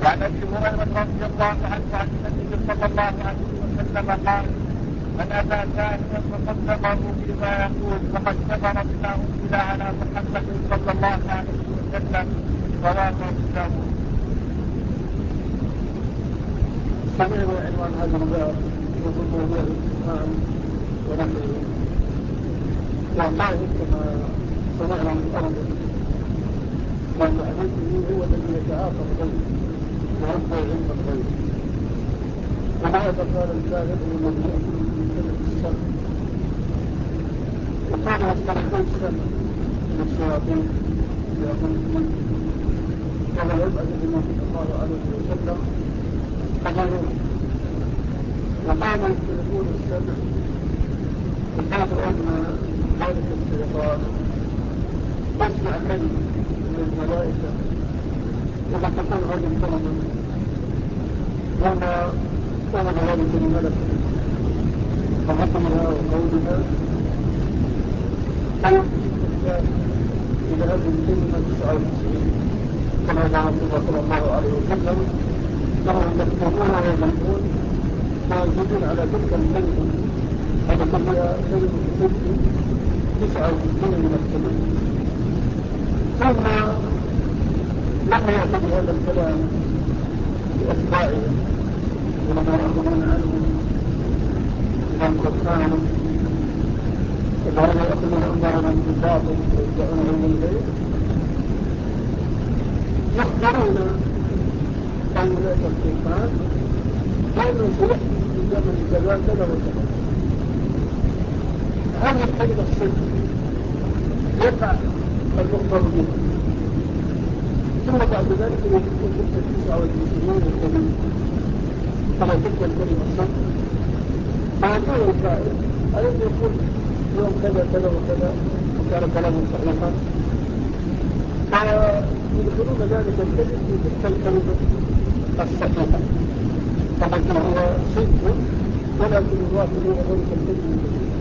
وعن ابي هريره رضي الله عنه عن النبي صلى الله عليه وسلم قال: من اتى كاهنا فصدقه بما يقول فقد كفر بما انزل على محمد صلى الله عليه وسلم. رواه ابو داود. سمعنا عنوان هذا الباب وهو موضوع الاجتماع ونحوه، والله كما سمعنا من أرض من حديثه هو الذي يتعاطى الغيب ويبقى علم الغيب، وهذا قال الكاذب هو الذي يأكل من كلمة السمع، وكان يستحق السمع من الشياطين يأكل وهو يبعث بما صلى الله عليه وسلم قبلهم، وكانوا يستحقون السمع وقالوا أن ذلك الشيطان يسمع كلمة من الملائكة إذا تكون هذه الكلمة وما كان ذلك الملك وحكمها وقولها فيحدث الإنسان إلى هذه الكلمة 99 كما قال صلى الله عليه وسلم فهم يكتبون ويظنون فيزيدون على تلك الكلمة التي هي كلمة صدق 99 من الكلمة، ثم لما يأخذ هذا الكلام بأتباعهم ولما يأخذون عنهم إلى القرآن وهم يأخذون أمرهم بالباطل ويدعونه من الغير، يخبرون أولئك القرآن بأنه سيحدث في زمن كذا كذا وكذا. هذه الكلمة الصدق يقع المخبر به، ثم بعد ذلك يجدون تلك 99 الكلمة كما تلك الكلمة الصدق، فيقول القائل ألم يقول يوم كذا كذا وكذا وكان كلامه صحيحا، فيدخلون ذلك الكلمة في تلك الكلمة الصحيحة التي هو صدق ولكن يواصلون ذلك الكلمة.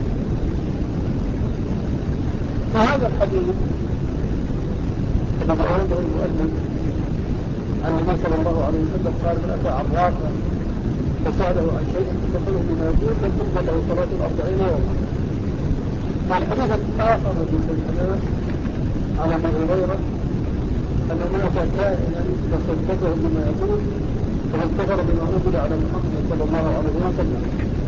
فهذا الحديث الذي أورده المؤلف عن النبي صلى الله عليه وسلم قال: من أتى عرافا فسأله عن شيء فصدقه بما يقول لم تقبل له صلاة 40 يوما. والحديث الآخر الذي سمعناه عن أبي هريرة أن من أتى كاهنا فصدقه بما يقول فقد كفر بما أنزل على محمد صلى الله عليه وسلم.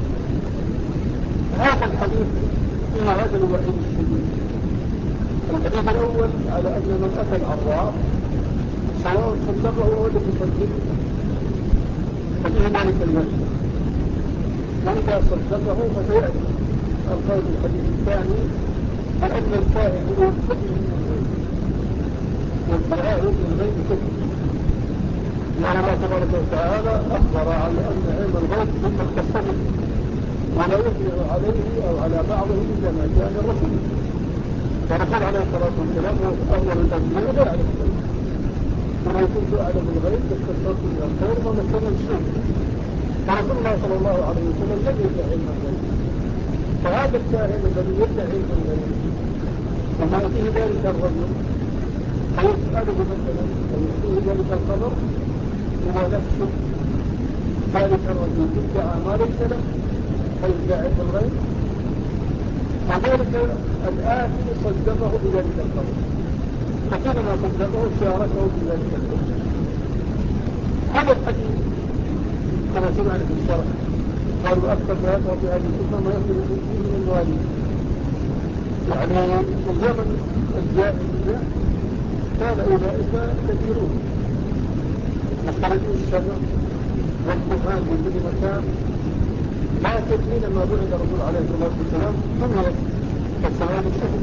هذا الحديث فيه هذا الوعيد الشديد. الحديث الأول على أن من أتى العراف سواء صدقه أو لم يصدقه ففيه ذلك الوعيد، وإذا صدقه فسيأتي القول الحديث الثاني بأن الكاهن هو يدعي من الغيب، والدعاء من الغيب كفر، لأن الله تبارك وتعالى أخبر على أن علم الغيب ثم اختص به ولا يطلع عليه أو على بعضه إلا ما جاء من رسول. ورسول عليه الصلاة والسلام هو أول الأنبياء لا يعلم الغيب، ولو كنت أعلم الغيب لاستكثرت من الخير وما مسني السوء. فرسول الله صلى الله عليه وسلم لم يدعي علم الغيب، فهذا الكاهن الذي يدعي علم الغيب وما يأتيه ذلك الرجل فيسأله مثلا أو يأتيه ذلك الخبر هو نفسه ذلك الرجل ادعى ما ليس له فيدعي علم الغيب، وذلك الآتي صدقه بذلك الخبر، فكلما صدقه شاركه بذلك الخبر. هذا الحديث كما سمعنا في الشرح قالوا أكثر ما يقع في هذه الأمة ما يخرج فيه من المواليد، يعني في زمن الجاهلية كان أولئك كثيرون مخرجوا السمع والقرآن في كل مكان، لكن حينما بعث الرسول عليه الصلاة والسلام طمئت السماء بالسمع.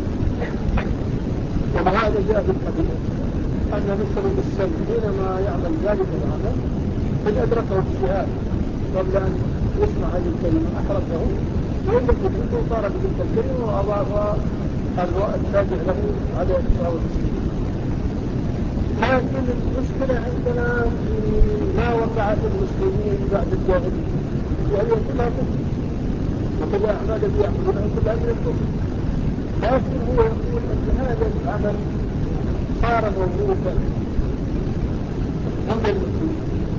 وهذا جاء في الحديث أن مخرج السمع حينما يعمل ذلك العمل إن أدركه الشهاد قبل أن يسمع هذه الكلمة أحرقه وإن لم يدركه صار بتلك الكلمة وأضاف التابع له على 99. لكن المشكلة عندنا في ما وقع في المسلمين بعد الجاهلية، وهي كلها كفر وكل أعمال الذي يعملونها كلها من الكفر، لكن هو يقول أن هذا العمل صار موروثا عند المسلمين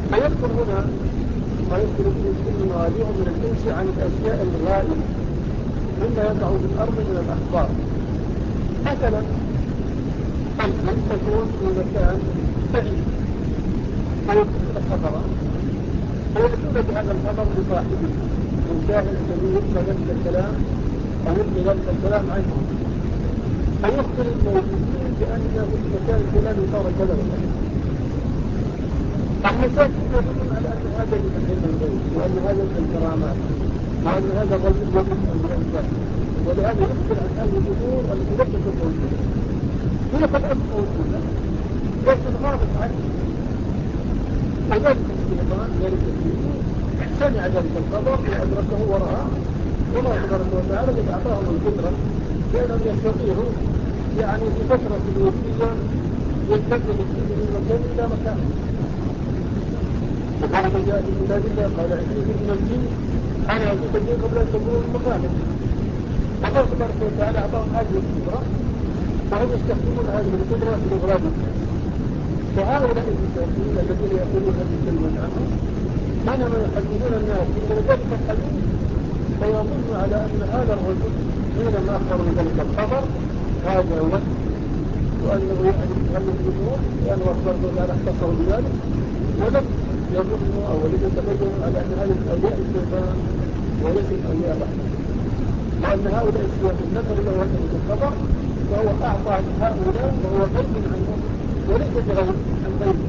فيذكر هنا ما يذكر فيه السن مواضيع من الإنس عن الأشياء الغائبة مما يقع في الأرض من الأخبار. مثلا قد تكون في مكان بعيد فيكون خبرا فيأتون بهذا الخبر لصاحبه من كاهن كبير فنفس الكلام أو مثل ذلك الكلام عنه فيخبر الموجودين بأن في المكان الفلاني صار كذا وكذا. المساكين يظنون على أن هذا من علم الغيب وأن هذا من الكرامات وأن هذا الرجل وجد أولياء الله، ولهذا يخبر عن هذه الأمور التي لم تكن موجودة. هي قد أكون موجودة لكن غابت عنه. وذلك الشيطان ذلك الشيء سمع ذلك الخبر وأدركه ورآه، والله تبارك وتعالى قد أعطاهم القدرة لأنهم يستطيعوا يعني في فترة الوجودية ينتقل من مكان إلى مكان. وقال جاء في كتاب الله قال عفريت من الجن أنا أتيت به قبل أن تكون المقامة. الله تبارك وتعالى أعطاهم هذه القدرة وهم يستخدمون هذه القدرة في إغراض الناس. فهؤلاء المساكين الذين يقولون هذه الكلمة عنهم بينما يحدثون الناس من ذلك الحديث فيظن على أن هذا الرجل حينما أخبروا ذلك الخبر هذا وجه وأنه يعني هذا الجمهور لأنه أخبره تعالى اختصه بذلك، ولم يظنوا أو لم يتبينوا على أن هذه أولياء الشيطان وليست أولياء الرحمن، وأن هؤلاء الشياطين نقلوا له هذا الخبر فهو أعطى هؤلاء وهو غيب عنهم وليس بغيب عن غيره.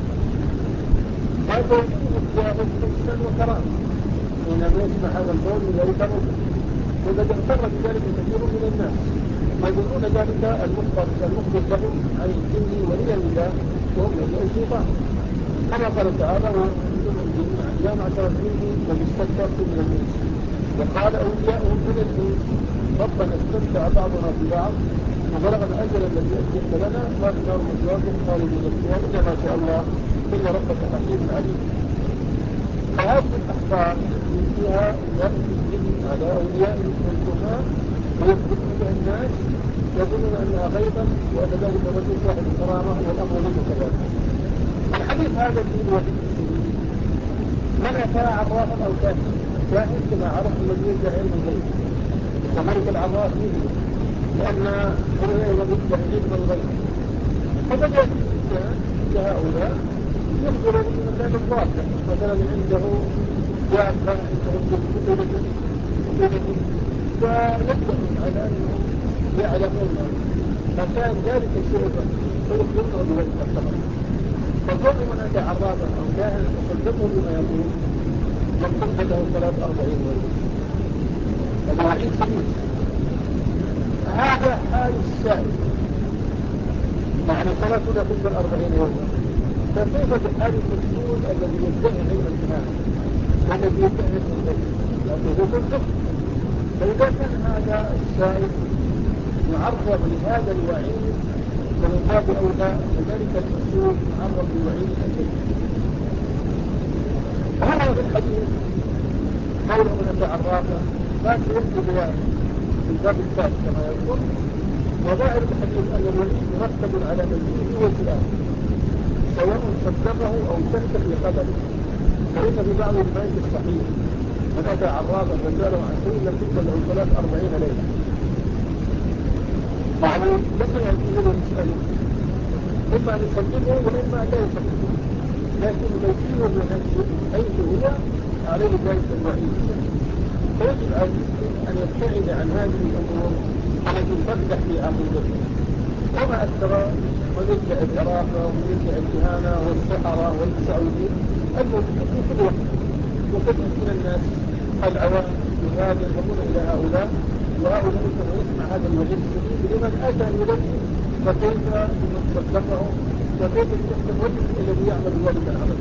هذا يكون الشياطين حسنا وكرامة حينما يسمع هذا القول من ذلك الرجل، وقد اغتر بذلك كثير من الناس يظنون ذلك المخبر لهم عن الجن ولي الله وهم أولياء الشيطان، كما قال تعالى ويقولون الجن يا معشر الجن قد استكثرتم من الإنس وقال أولياؤهم من الإنس ربنا استمتع بعضنا ببعض وبلغنا أجل الذي أجلت لنا قال النار مثواكم خالدين فيها إلا ما شاء الله إن ربك حكيم عليم. فهذه الأخبار فيها أولياء الجن على أولياء الكهان ويخبرون بها الناس يظنون أنها غيبا وأن ذلك الرجل صاحب الكرامة والأمر ليس كذلك. الحديث هذا فيه الوحيد الشديد من أتى عرافا أو كاهن كما عرف الذي يدعي علم الغيب وذلك العراف مثله لأن هو يدعي علم الغيب. فقد يأتي الإنسان عند هؤلاء يخبر من مكان الضابط مثلا عنده جابة عنده كتبة فيدعون على أنهم يعلمون مكان ذلك الشيء فيخبرونه بذلك الخبر. فكل من أتى عرافا أو كاهنا فصدقه بما يقول يكتب له صلاة 40 يوما. هذا وعيد شديد. هذا حال السائل معنى صلاة لا تقبل 40 يوما، فكيف بحال المسؤول الذي يدعي علم الكهانة والذي يدعي علم الغيب لأنه صدق. فإذا كان هذا السائل معرض لهذا الوعيد فمن باب أولى وذلك المسؤول معرض لوعيد الجنة. هنا في الحديث قول من العرافة ما سيأتي بيانه في الباب الثالث كما يذكر، وظاهر الحديث أن الوعيد مرتب على مجيئه وسؤاله سواء صدقه أو شك في خبره. فإن في بعض الروايات الصحيح من أتى عرافا فسأله عن شيء لم تقبل له صلاة 40 ليلة. يعني لما يأتيه ويسأله إما أن يصدقه وإما أن لا يصدقه، لكن مجيئه نفسه حيث هو عليه ذلك الوعيد. فيجب على المسلم أن يبتعد عن هذه الأمور التي تقدح في عقيدته. وما أكثر من يدعي العرافة ومن يدعي الكهانة والسحرة والمسعودين الموجودين في كل وقت، وكثير من الناس العوام يغادر يقول إلى هؤلاء وهؤلاء كما يسمع هذا الوعيد الشديد لمن أتى إليه فكيف بمن صدقه وكيف بنفس الرجل الذي يعمل ذلك العمل.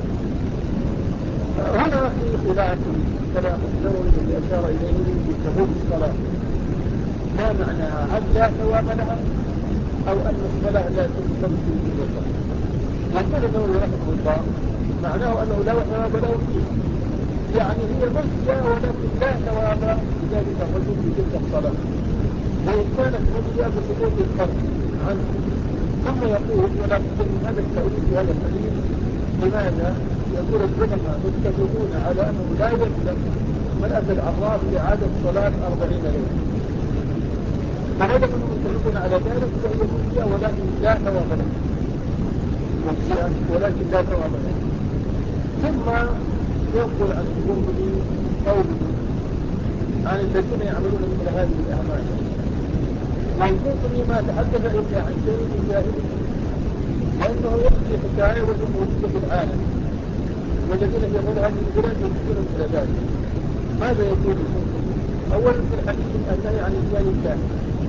هنا في خلاف كلام النووي الذي أشار إليه بثبوت الصلاة ما معناها؟ هل لا ثواب لها أو أن الصلاة لا تكتب في الوقت؟ يقول النووي رحمه الله معناه أنه لا ثواب له فيه، يعني هي مجزى ولكن لا ثواب لذلك الرجل في تلك الصلاة وإن كانت مجزى بسقوط الفرد عنه. ثم يقول ولا بد من هذا التأويل في هذا الحديث. لماذا؟ يقول العلماء متفقون على أنه لا يلزم من أتى العراف إعادة صلاة 40 ليلة. فهذا من متفقون على ذلك فهي مجزئة ولكن لا ثواب له. مجزئة ولكن لا ثواب له. ثم ينقل عن القرطبي قوله عن الذين يعملون مثل هذه الأعمال. والقرطبي ما تحدث إلا عن شيء جاهلي لأنه يحكي حكاية وهي موجودة في العالم والذين في غير هذه البلاد يحكون مثل ذلك. ماذا يقول القرطبي؟ أولا في الحديث النهي عن إتيان الكاهن.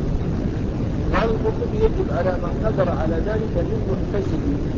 وهذا القرطبي يجب على من قدر على ذلك من محتسب.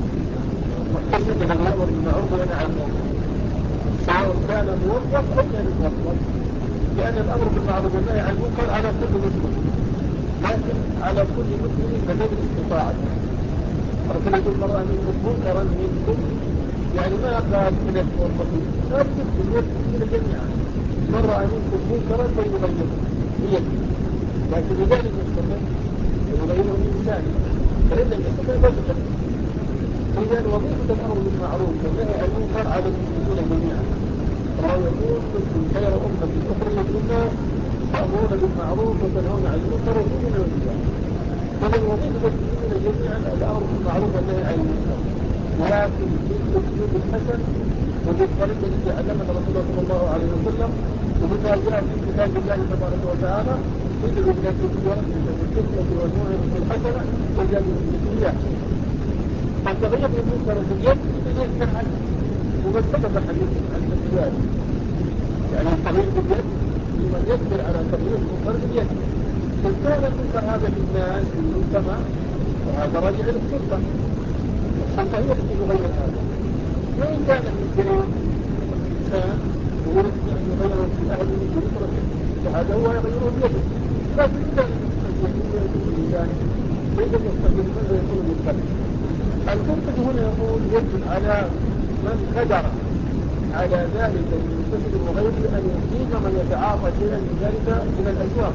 محتسب من الأمر بالمعروف والنهي عن المنكر سواء كان موظف أو غير موظف، لأن الأمر بالمعروف والنهي عن المنكر على كل مسلم، لكن على كل مسلم بقدر استطاعته. ربنا يقول من رأى منكم منكرا منكم، يعني ما قال من الموظفين، قال منكم المسلمين جميعا. من رأى منكم منكرا فليغيره بيده، لكن رجال المستقيم يغيره بلسانه، فإن الاسم يبلغ. إذا وظيفة الأمر بالمعروف والنهي عن المنكر على المسلمين جميعا. الله يقول كنتم خير أمة أخرجت للناس تأمرون بالمعروف وتنهون عن المنكر وتؤمنون بالله. فمن وظيفة المسلمين جميعا الأمر بالمعروف والنهي عن المنكر، ولكن بالأسلوب الحسن وبالطريقة التي علمنا رسول الله صلى الله عليه وسلم، وبما جاء في كتاب الله تبارك وتعالى ادعوا إلى سبيل ربك بالحكمة والموعظة الحسنة وجادلوا بالتي هي أحسن. فالتغيير بالمنكر في اليد لمن يقدر عليه، وقد سبق حديث عن ذلك. يعني التغيير باليد لمن يقدر على تغيير المنكر باليد. فكان المنكر هذا في الناس في المجتمع وهذا راجع للسلطة. السلطة هي التي تغير هذا. وإن كان من جانب الإنسان ويريد أن يغيره في أهله بأسرته فهذا هو يغيره بيده. لكن إذا لم يستطيع يغيره بلسانه فإذا يستطيع ماذا يكون بالقلب. القرطبي هنا يقول يجب على من قدر على ذلك المنتسب وغيره أن يقيم من يتعاطى شيئا من ذلك من الأسواق.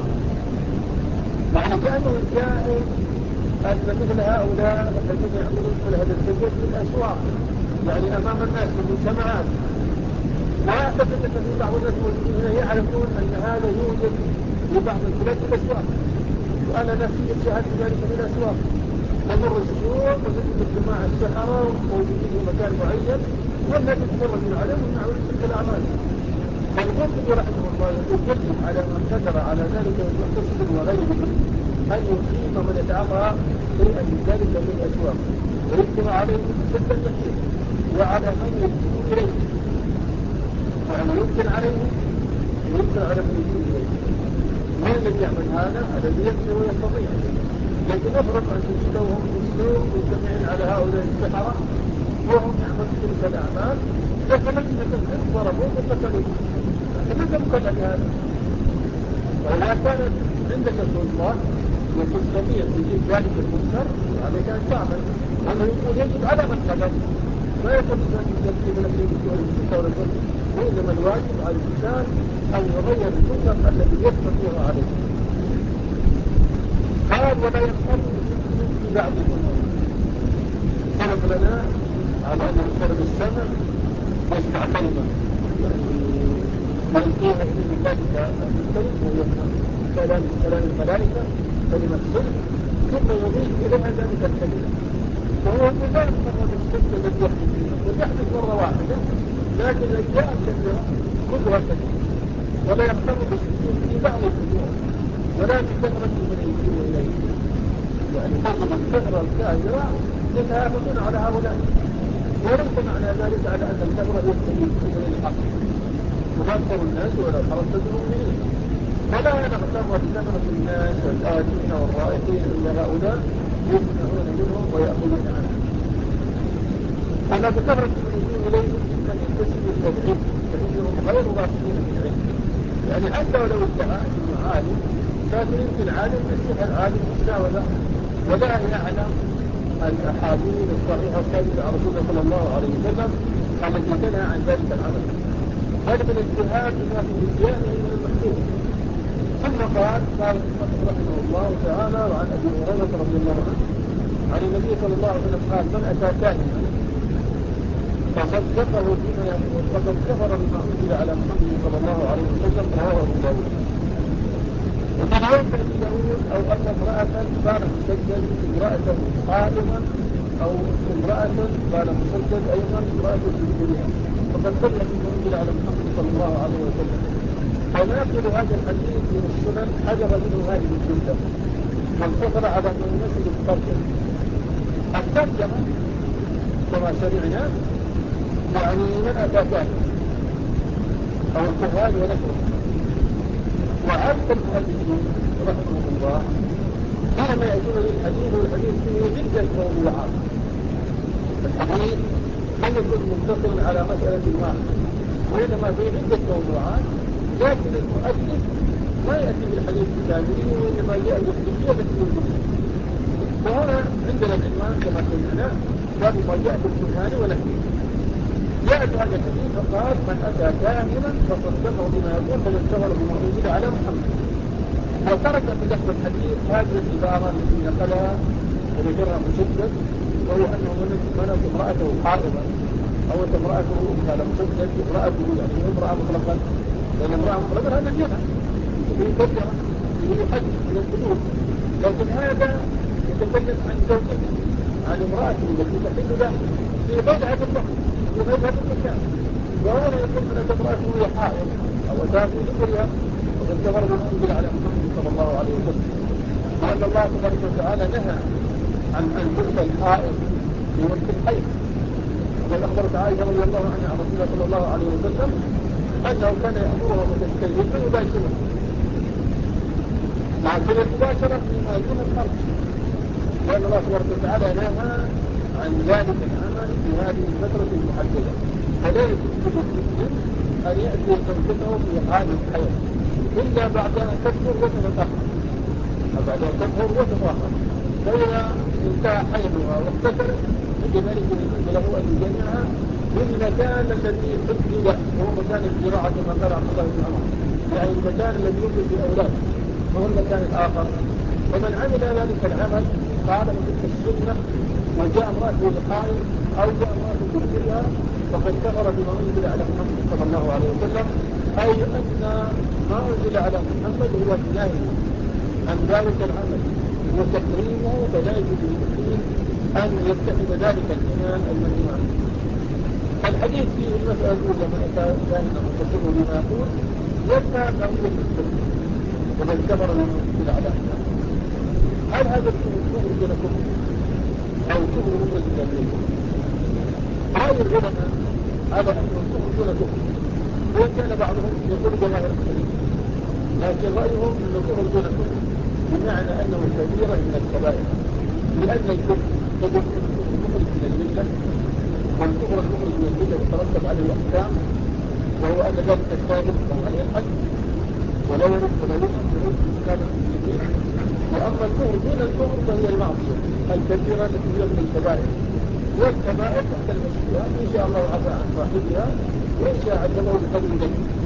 يعني كأنه الجائز أن مثل هؤلاء الذين يعملون مثل هذا التجد في الأسواق، يعني أمام الناس في المجتمعات. وأعتقد أن في بعض الناس الموجودين هنا يعرفون أن هذا يوجد في بعض البلاد في الأسواق، وأنا نفسي أشاهد ذلك في الأسواق. نمر السوق ونجد الجماعة السحرة موجودين في مكان معين والناس يتفرجون عليهم ويعملون تلك الأعمال. فالقرطبي رحمه الله يقول يجب على من قدر على ذلك المحتسب وغيره أن يقيم من يتعاطى شيئا من ذلك في الأسواق ويكتب عليه سد النحيل وعلى من يجيب إليه، يعني يمكن عليه ويمكن على من يجيب إليه. من الذي يعمل هذا؟ الذي يقدر ويستطيع. لكن أفرض أن تجدهم في السوق مجتمعين على هؤلاء السحرة وهم يعملون تلك الأعمال، فالذين ضربوه وقتلوه. فماذا مكلف هذا؟ وإذا كانت عندك سلطة وتستطيع تجيب ذلك المنكر عليك أن تعمل. أنه يقول يجب على من قدر، ما يقول الإنسان يجب نفسه بالسؤال الظلم، وإنما الواجب على الإنسان أن يغير المنكر الذي يستطيع عليه. قال ولا يختار في بعض الأمور. سبق لنا على أن يختار بالسمع يسمع كلمة يلقيها إليه ذلك المختلف وهي كلام الملائكة كلمة صدق ثم يضيف إليها ذلك الكلمة. وهو لا يختار بالصدق الذي يحدث فيه ويحدث مرة واحدة، لكن الأشياء كثيرة كلها كثيرة. ولا يختار بالصدق في بعض الأمور ولا بكثرة من يجيب إليه. يعني تجد الكثرة الكاثرة يتهافتون على هؤلاء، وليس معنى ذلك على أن الكثرة هي السبيل الحق. وأكثر الناس ولا تردد المؤمنين، فلا نغتر بكثرة الناس الآتين والرائحين إلا هؤلاء يسمعون منهم ويأخذون عنهم. أما بكثرة من يجيب إليهم من ينتسب إلى العلم فإنهم غير راسخين في العلم. يعني حتى ولو ادعى أنه عالم، لكن يمكن عالم بالسحر عالم بالشاولة ولا يعلم الأحاديث الصحيحة الثابتة عن رسول الله صلى الله عليه وسلم التي تنهى عن ذلك العمل. هذا من اجتهاد بما في نسيانه من المحدود. ثم قال المصنف رحمه الله تعالى وعن ابي هريره رضي الله عنه عن النبي صلى الله عليه وسلم قال من اتى كاهنا فصدقه فيما يقول وقد كفر بما أنزل على محمد صلى الله عليه وسلم رواه أبو داود. وفي رواية أبي داود أو أن امرأة كان مسجل امرأة حائضا أو امرأة كان مسجل أيضا امرأة في الدنيا وقد كفر بما أنزل على محمد صلى الله عليه وسلم. فناقل هذا الحديث من السنن حجر منه هذه الجملة وانتصر على من يناسب الترجمة. الترجمة كما سمعنا يعني من أتى كامل أو القرآن ونشره. وعرف المؤلفين رحمه الله حينما يأتون للحديث والحديث فيه عدة موضوعات. الحديث لم يكن مقتصرا على مسألة واحدة وإنما فيه عدة موضوعات، لكن المؤلف ما يأتي بالحديث بكامله وإنما جاء بالحديث التي وهنا عندنا العنوان كما سمعنا باب ما جاء في القرآن ونحوه. جاء هذا الحديث فقال من أتى كاهنا فصدقه بما يقول فمن كفر بما أنزل على محمد. وترك في لفظ الحديث هذه العبارة التي نقلها وذكرها مسدد وهو أنه من امرأته حائضا أو امرأته قال مسدد امرأته يعني امرأة مطلقا لأن امرأة مطلقا هذا جنة وفيه كبيرة وفيه حج من الحدود، لكن هذا يتكلم عن زوجته عن امرأته التي تحل له في غيرها باللفظ في غيرها بالمكان. وهنا يقول من امرأته هي حائض أو أتاه في ذكرها وقد كفر بما أنزل على محمد صلى الله عليه وسلم. وأن الله تبارك وتعالى نهى عن تؤتى الحائض في وقت الحيض. وقد أخبرت عائشة رضي الله عنها عن رسول الله صلى الله عليه وسلم أنه كان يأمرها وتستيقظ فيباشرها لكن المباشرة فيما دون الخرج، لأن الله تبارك وتعالى نهى عن ذلك العمل في هذه الفترة المحددة. فلا يجوز للمسلم أن يأتي زوجته في حال الحيض إلا بعد أن تكبر وتتطهر فإذا انتهى حيضها واغتسلت فكذلك يجوز له أن يجمعها في المكان الذي حدد وهو مكان الزراعة كما قال عبد الله بن عمر، يعني المكان الذي يوجد في أولاد وهو المكان الآخر. ومن عمل ذلك العمل خالف تلك السنة وجاء امرأته بحائض أو جاء امرأته بذكرها فقد كفر بما أنزل على محمد صلى الله عليه وسلم، أي أن ما أنزل على محمد هو النهي عن ذلك العمل وتحريمه، فلا يجوز للمسلم أن يتخذ ذلك الإيمان المنهي عنه. الحديث فيه المسألة الأولى من أتى كاهنا فصدقه بما يقول يبقى قضية الكفر وقد كفر بما أنزل على محمد. هل هذا الكفر دون كفر أو كفر مخرج من الملة؟ رأي العلماء على أنه كفر دون كفر، وإن كان بعضهم يقول جواهر الحديث، لكن رأيهم أنه كفر دون كفر بمعنى أنه كبيرة من الكبائر، لأن الكفر قد يكون الكفر مخرج من الملة، والكفر المخرج من الملة يترتب عليه أحكام، وهو أن ذلك الكافر له عليه الحج ولا يرد ولا يؤمن يعود بإسلام المسلمين. وأما الكفر دون الكفر فهي المعصية الكبيرة التي هي من الكبائر، والكبائر تحت المشيئة إن شاء الله عفى عن صاحبها وإن شاء عذبه بقدر ذنبه.